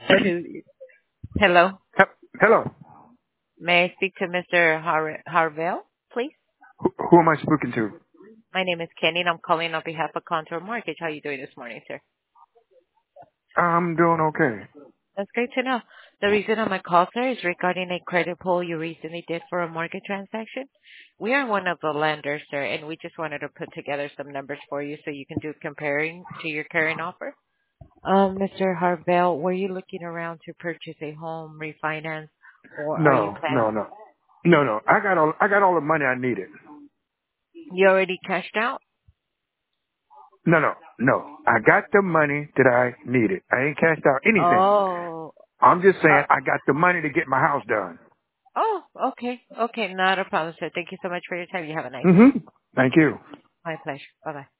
Hello. Hello. May I speak to Mr. Harvell, please? Who am I speaking to? My name is Kenny, and I'm calling on behalf of Contour Mortgage. How are you doing this morning, sir? I'm doing okay. That's great to know. The reason of my call, sir, is regarding a credit pull you recently did for a mortgage transaction. We are one of the lenders, sir, and we just wanted to put together some numbers for you so you can do comparing to your current offer. Mr. Harvell, were you looking around to purchase a home, refinance, or are you No, planning? no, no, no, no. I got all the money I needed. You already cashed out? No, no, no. I got the money that I needed. I ain't cashed out anything. Oh, I'm just saying uh, I got the money to get my house done. oh, okay. Okay, not a problem, sir. Thank you so much for your time. You have a nice day. Mm-hmm. Thank you. My pleasure. Bye-bye.